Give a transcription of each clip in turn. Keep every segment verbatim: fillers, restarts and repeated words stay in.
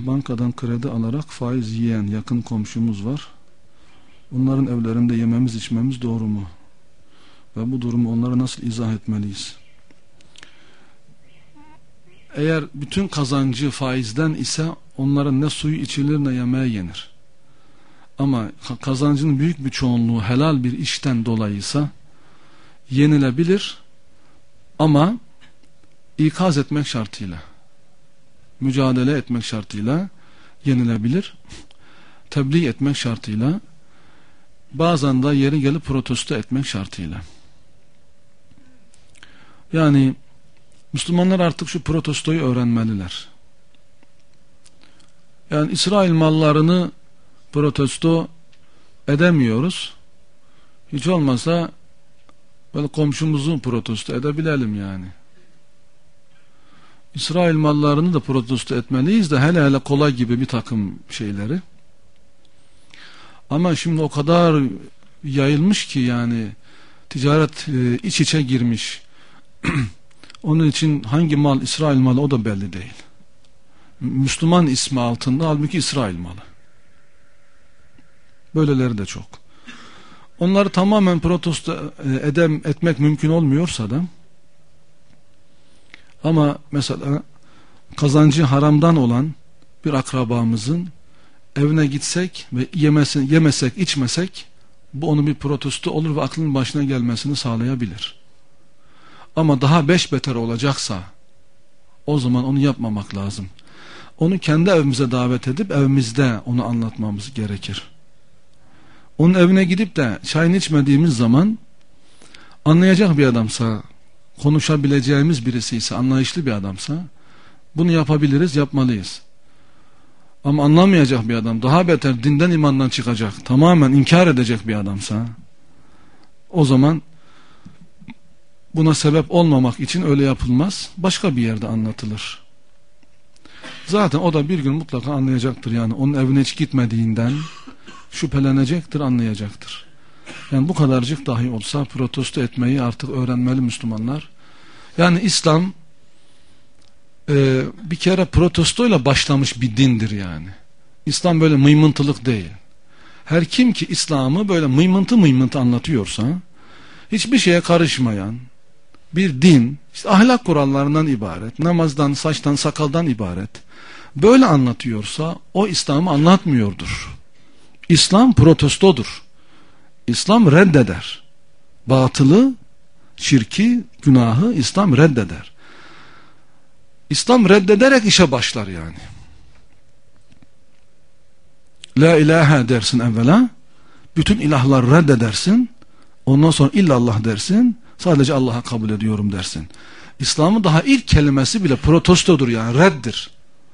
bankadan kredi alarak faiz yiyen yakın komşumuz var. Onların evlerinde yememiz içmemiz doğru mu? Ve bu durumu onlara nasıl izah etmeliyiz? Eğer bütün kazancı faizden ise onların ne suyu içilir ne yemeği yenir. Ama kazancının büyük bir çoğunluğu helal bir işten dolayıysa yenilebilir ama ikaz etmek şartıyla, mücadele etmek şartıyla yenilebilir, tebliğ etmek şartıyla, bazen de yeri gelip protesto etmek şartıyla. Yani Müslümanlar artık şu protestoyu öğrenmeliler. Yani İsrail mallarını protesto edemiyoruz. Hiç olmazsa böyle komşumuzu protesto edebilelim yani. İsrail mallarını da protesto etmeliyiz de hele hele kolay gibi bir takım şeyleri. Ama şimdi o kadar yayılmış ki yani ticaret e, iç içe girmiş. Onun için hangi mal İsrail malı o da belli değil. Müslüman ismi altında halbuki İsrail malı. Böyleleri de çok. Onları tamamen protesto edem, etmek mümkün olmuyorsa da, ama mesela kazancı haramdan olan bir akrabamızın evine gitsek ve yemesin, yemesek içmesek bu onu bir protesto olur ve aklın başına gelmesini sağlayabilir. Ama daha beş beter olacaksa o zaman onu yapmamak lazım. Onu kendi evimize davet edip evimizde onu anlatmamız gerekir. Onun evine gidip de çayını içmediğimiz zaman anlayacak bir adamsa, konuşabileceğimiz birisi ise, anlayışlı bir adamsa bunu yapabiliriz, yapmalıyız. Ama anlamayacak bir adam, daha beter dinden imandan çıkacak, tamamen inkar edecek bir adamsa o zaman buna sebep olmamak için öyle yapılmaz, başka bir yerde anlatılır. Zaten o da bir gün mutlaka anlayacaktır, yani onun evine hiç gitmediğinden şüphelenecektir, anlayacaktır. Yani bu kadarcık dahi olsa protesto etmeyi artık öğrenmeli Müslümanlar. Yani İslam e, bir kere protestoyla başlamış bir dindir yani. İslam böyle mıymıntılık değil. Her kim ki İslam'ı böyle mıymıntı mıymıntı anlatıyorsa, hiçbir şeye karışmayan bir din, işte ahlak kurallarından ibaret, namazdan, saçtan, sakaldan ibaret, böyle anlatıyorsa o İslam'ı anlatmıyordur. İslam protestodur. İslam reddeder. Batılı, şirki, günahı İslam reddeder. İslam reddederek işe başlar yani. La ilahe dersin evvela, bütün ilahları reddedersin, ondan sonra illallah dersin, sadece Allah'a kabul ediyorum dersin. İslam'ın daha ilk kelimesi bile protestodur yani, reddir.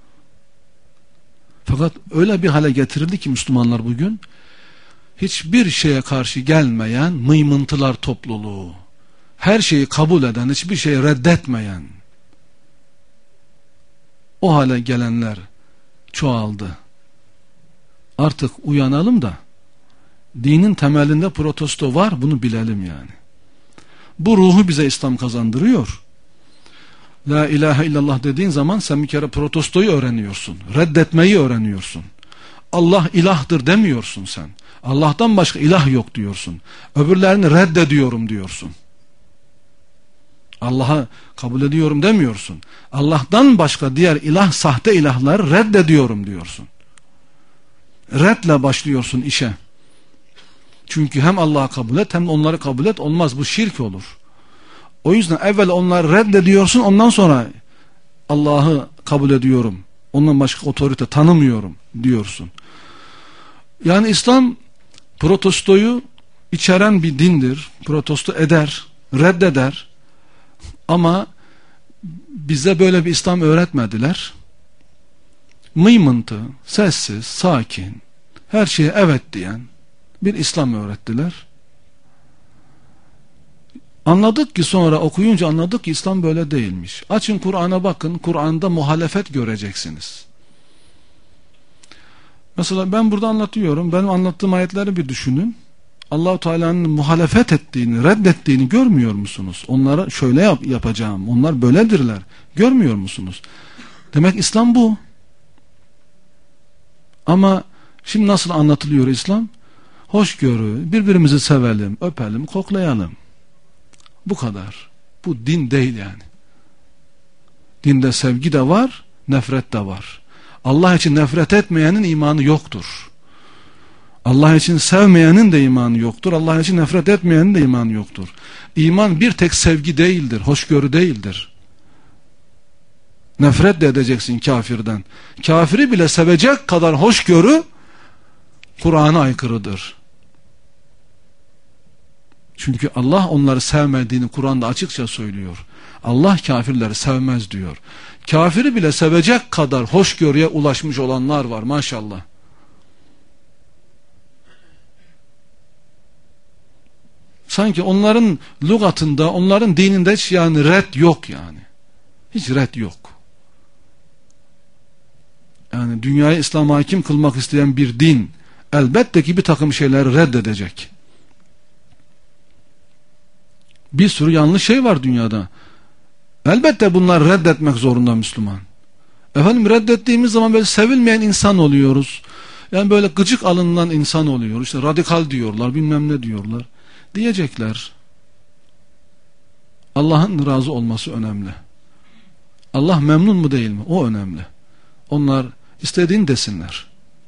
Fakat öyle bir hale getirildi ki Müslümanlar bugün hiçbir şeye karşı gelmeyen mıymıntılar topluluğu, her şeyi kabul eden, hiçbir şeyi reddetmeyen o hale gelenler çoğaldı. Artık uyanalım da dinin temelinde protesto var, bunu bilelim yani. Bu ruhu bize İslam kazandırıyor. La ilahe illallah dediğin zaman sen bir kere protestoyu öğreniyorsun, reddetmeyi öğreniyorsun. Allah ilahdır demiyorsun sen. Allah'tan başka ilah yok diyorsun. Öbürlerini reddediyorum diyorsun. Allah'a kabul ediyorum demiyorsun. Allah'tan başka diğer ilah, sahte ilahları reddediyorum diyorsun. Redle başlıyorsun işe. Çünkü hem Allah'ı kabul et hem onları kabul et, olmaz, bu şirk olur. O yüzden evvel onları reddediyorsun, ondan sonra Allah'ı kabul ediyorum, ondan başka otorite tanımıyorum diyorsun. Yani İslam protestoyu içeren bir dindir. Protesto eder, reddeder. Ama bize böyle bir İslam öğretmediler. Mıymıntı, sessiz, sakin, her şeye evet diyen bir İslam öğrettiler. Anladık ki, sonra okuyunca anladık ki İslam böyle değilmiş. Açın Kur'an'a bakın, Kur'an'da muhalefet göreceksiniz. Mesela ben burada anlatıyorum, benim anlattığım ayetleri bir düşünün. Allah-u Teala'nın muhalefet ettiğini, reddettiğini görmüyor musunuz? Onlara şöyle yap, yapacağım, onlar böyledirler, görmüyor musunuz? Demek İslam bu. Ama şimdi nasıl anlatılıyor İslam? Hoşgörü, birbirimizi sevelim, öpelim, koklayalım. Bu kadar. Bu din değil yani. Dinde sevgi de var, nefret de var. Allah için nefret etmeyenin imanı yoktur. Allah için sevmeyenin de imanı yoktur. Allah için nefret etmeyenin de imanı yoktur. İman bir tek sevgi değildir, hoşgörü değildir. Nefret de edeceksin kafirden. Kafiri bile sevecek kadar hoşgörü Kur'an'a aykırıdır. Çünkü Allah onları sevmediğini Kur'an'da açıkça söylüyor. Allah kafirleri sevmez diyor. Kafiri bile sevecek kadar hoşgörüye ulaşmış olanlar var maşallah. Sanki onların lügatında, onların dininde hiç yani red yok yani. Hiç red yok. Yani dünyayı İslam'a hakim kılmak isteyen bir din elbette ki bir takım şeyleri reddedecek. Bir sürü yanlış şey var dünyada. Elbette bunları reddetmek zorunda Müslüman. Efendim reddettiğimiz zaman böyle sevilmeyen insan oluyoruz. Yani böyle gıcık alınan insan oluyoruz. İşte radikal diyorlar, bilmem ne diyorlar. Diyecekler. Allah'ın razı olması önemli. Allah memnun mu değil mi? O önemli. Onlar istediğini desinler.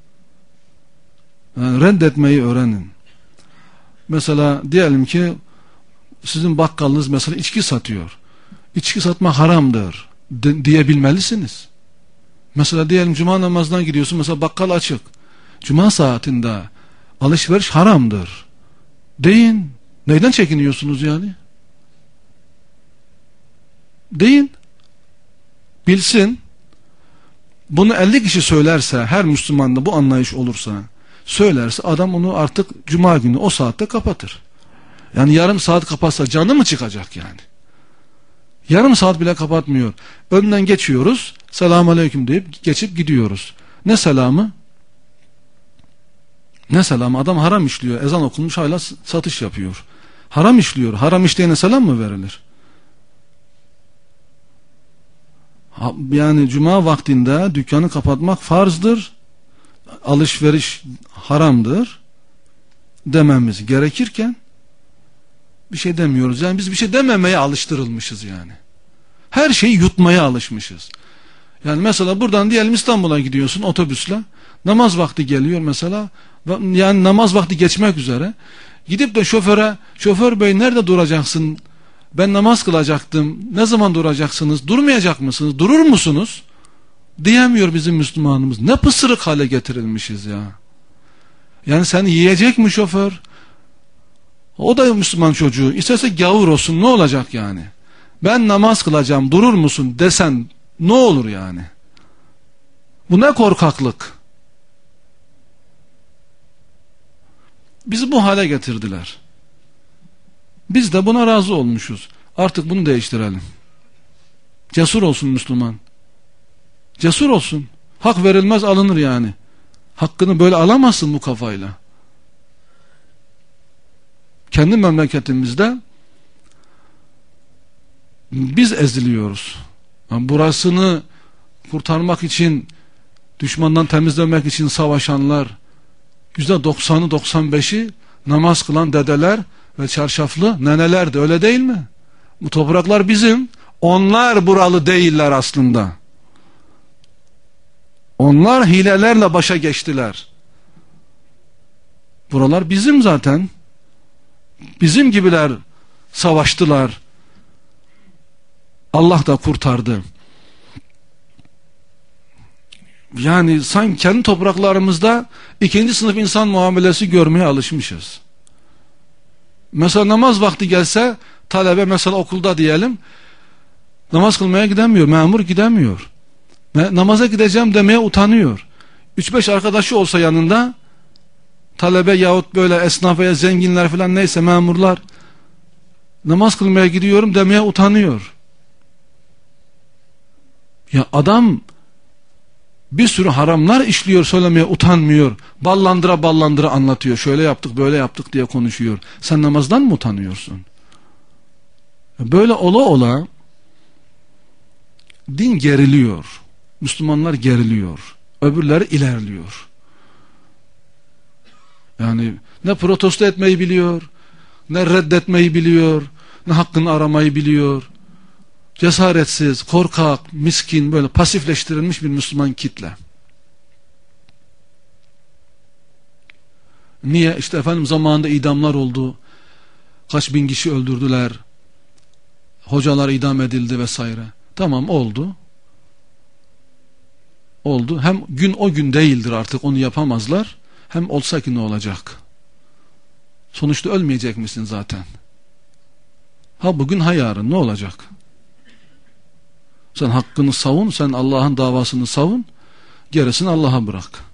Yani reddetmeyi öğrenin. Mesela diyelim ki sizin bakkalınız mesela içki satıyor. İçki satma haramdır de, diyebilmelisiniz. Mesela diyelim cuma namazına gidiyorsun, mesela bakkal açık. Cuma saatinde alışveriş haramdır deyin. Neyden çekiniyorsunuz yani? Deyin. Bilsin. Bunu elli kişi söylerse, her Müslümanda bu anlayış olursa, söylerse adam onu artık cuma günü o saatte kapatır. Yani yarım saat kapatsa canı mı çıkacak yani? Yarım saat bile kapatmıyor. Önden geçiyoruz, selamun aleyküm deyip geçip gidiyoruz. Ne selamı? Ne selamı? Adam haram işliyor. Ezan okunmuş hala satış yapıyor. Haram işliyor. Haram işleyene selam mı verilir? Yani cuma vaktinde dükkanı kapatmak farzdır. Alışveriş haramdır dememiz gerekirken bir şey demiyoruz. Yani biz bir şey dememeye alıştırılmışız yani. Her şeyi yutmaya alışmışız. Yani mesela buradan diyelim İstanbul'a gidiyorsun otobüsle. Namaz vakti geliyor mesela. Yani namaz vakti geçmek üzere. Gidip de şoföre, şoför bey nerede duracaksın? Ben namaz kılacaktım. Ne zaman duracaksınız? Durmayacak mısınız? Durur musunuz? Diyemiyor bizim Müslümanımız. Ne pısırık hale getirilmişiz ya. Yani seni yiyecek mi şoför? O da Müslüman çocuğu. İsterse gavur olsun, ne olacak yani? Ben namaz kılacağım, durur musun desen ne olur yani? Bu ne korkaklık? Bizi bu hale getirdiler. Biz de buna razı olmuşuz. Artık bunu değiştirelim. Cesur olsun Müslüman. Cesur olsun. Hak verilmez alınır yani. Hakkını böyle alamazsın bu kafayla. Kendi memleketimizde biz eziliyoruz. Yani burasını kurtarmak için, düşmandan temizlemek için savaşanlar, yüzde doksanı doksan beşi namaz kılan dedeler ve çarşaflı nenelerdi, öyle değil mi? Bu topraklar bizim. Onlar buralı değiller aslında. Onlar hilelerle başa geçtiler. Buralar bizim zaten. Bizim gibiler savaştılar. Allah da kurtardı. Yani sanki kendi topraklarımızda ikinci sınıf insan muamelesi görmeye alışmışız. Mesela namaz vakti gelse talebe, mesela okulda diyelim, namaz kılmaya gidemiyor, memur gidemiyor. Namaza gideceğim demeye utanıyor. Üç beş arkadaşı olsa yanında, talebe yahut böyle esnaf veya zenginler falan neyse memurlar, namaz kılmaya gidiyorum demeye utanıyor. Ya adam bir sürü haramlar işliyor, söylemeye utanmıyor. Ballandıra ballandıra anlatıyor. Şöyle yaptık, böyle yaptık diye konuşuyor. Sen namazdan mı utanıyorsun? Böyle ola ola din geriliyor. Müslümanlar geriliyor. Öbürleri ilerliyor. Yani ne protesto etmeyi biliyor, ne reddetmeyi biliyor, ne hakkını aramayı biliyor. Cesaretsiz, korkak, miskin, böyle pasifleştirilmiş bir Müslüman kitle. Niye? İşte efendim zamanında idamlar oldu. Kaç bin kişi öldürdüler. Hocalar idam edildi vesaire. Tamam, oldu. Oldu. Hem gün o gün değildir, artık onu yapamazlar. Hem olsa ki ne olacak? Sonuçta ölmeyecek misin zaten? Ha bugün ha yarın ne olacak? Sen hakkını savun, sen Allah'ın davasını savun, gerisini Allah'a bırak.